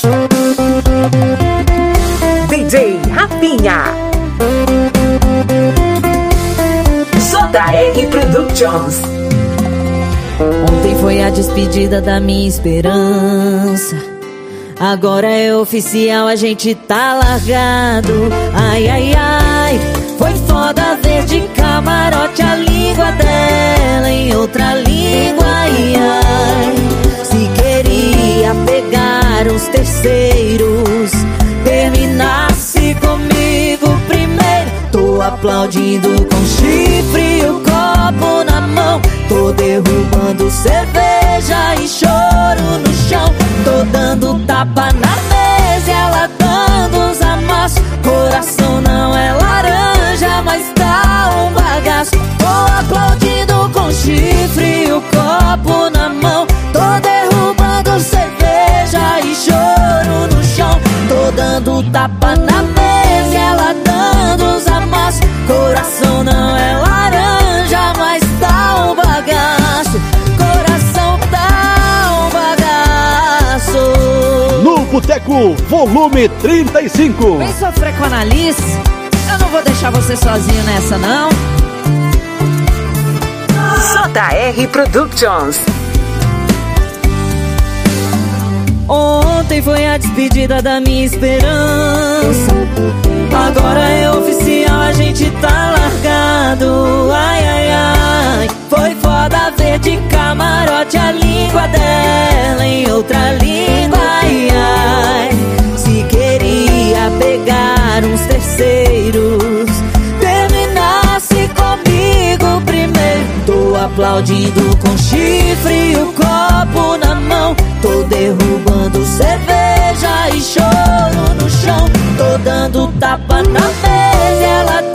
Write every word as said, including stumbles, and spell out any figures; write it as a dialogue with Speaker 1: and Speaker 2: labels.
Speaker 1: D J Rafinha, J R Productions.
Speaker 2: Ontem foi a despedida da minha esperança. Agora é oficial, a gente tá largado. Ai, ai, ai, foi foda ver de camarote a língua dela em outra língua. Ai, ai, se queria pegar os terceiros, terminasse comigo primeiro. Tô aplaudindo com chifre e o copo na mão. Tô derrubando cerveja e choro no chão. Tô dando tapa na mesa e ela dando uns amassos. Coração não é laranja, mas tá um bagaço. Tô aplaudindo com chifre e o copo na mão. Tô derrubando cerveja e choro no chão. Tô dando tapa na mesa e ela dando uns amassos. Coração não é laranja, mas tá um bagaço. Coração tá um bagaço.
Speaker 3: No Boteco, volume trinta e cinco.
Speaker 2: Vem sofrer com a Annalise, eu não vou deixar você sozinho nessa, não.
Speaker 1: J R Productions.
Speaker 2: Ontem foi a despedida da minha esperança. Agora é oficial, a gente tá largado. Ai, ai, ai, foi foda ver de camarote a língua dela em outra língua. Ai, ai, se queria pegar uns terceiros, terminasse comigo primeiro. Tô aplaudindo com chifre e o copo na mão. Tô derrubando cerveja e choro no chão. Tô dando tapa na mesa e ela